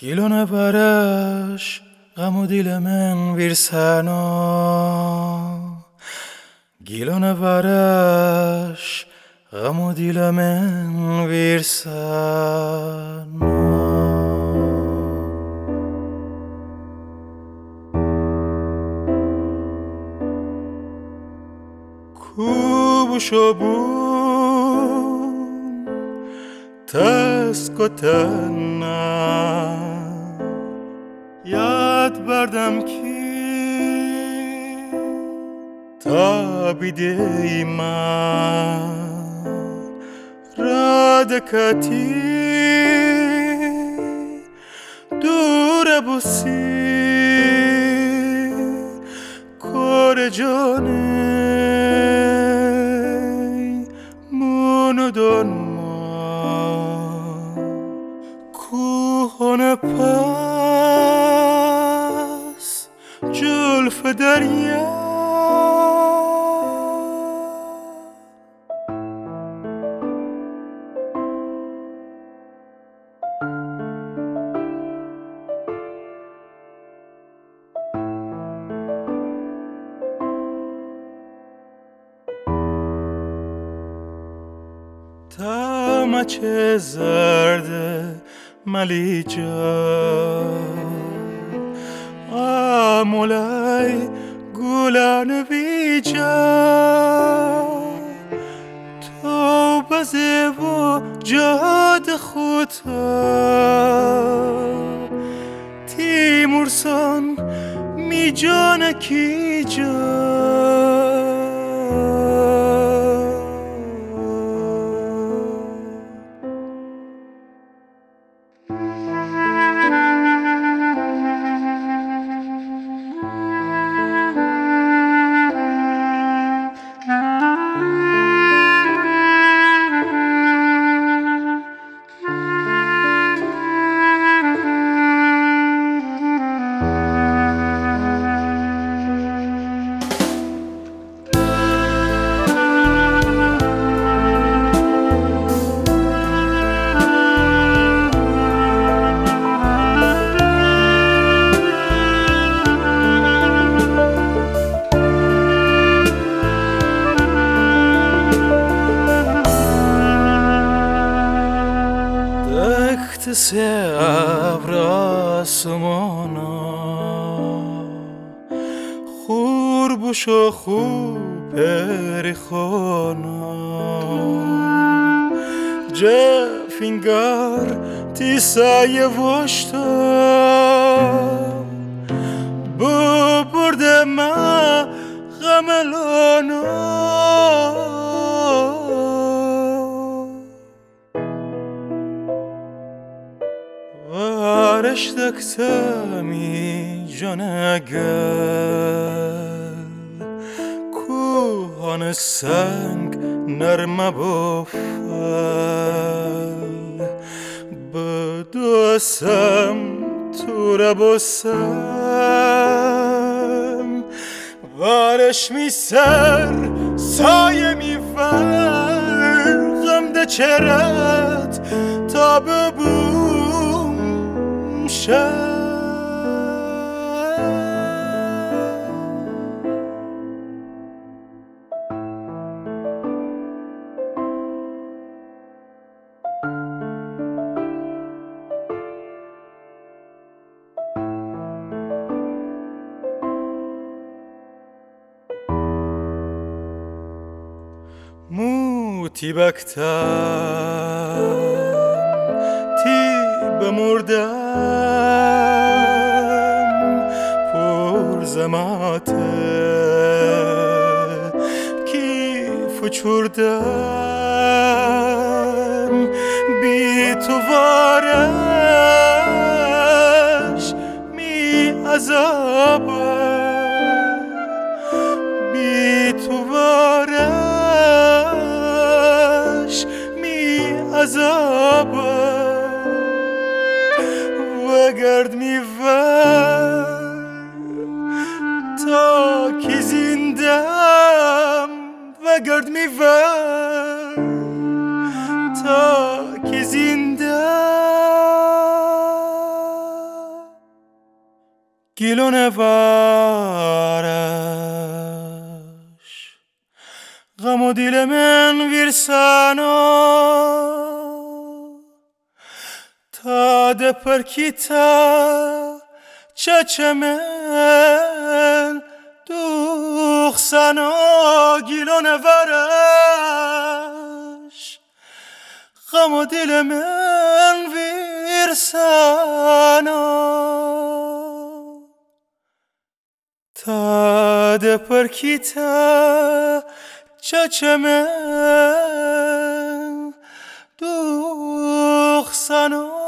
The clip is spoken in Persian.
Gilona parash gamu dilemen virsana. Gilona parash gamu dilemen virsana. Kubu shobun taskotana yad bardam ki tabideyma radakati dura busi kore jane monodonma kuhone pas julf darya تمچه زرد ملیجا آمولای گلان بیجا تو بزه و جاد خودتا تیمورسان می جان کی جا se abra sumona khurbush o khub perikhona jafingar tisaye voshta bu burde ma ghamelona اشتقتمی جانگل کوهان سنگ نرم بافل بدوسم تو را بسم وارش می سر سایه می ور غمده چرت تا ببوم شد موتی بکتم تی بمردم پر زماته کیف چردم بی تو وارش می عذابم بی تو وارش می عذابم وگرد می‌ور تا که زندم وگرد می‌ور تا که زندم گیلونه وارش غم و دیل من ویرسانا تا ده پرکیتا چچمن دوخسانا گیلونه وارش غم و دیل من ویرسانا تا ده پرکیتا چچمن دوخسانا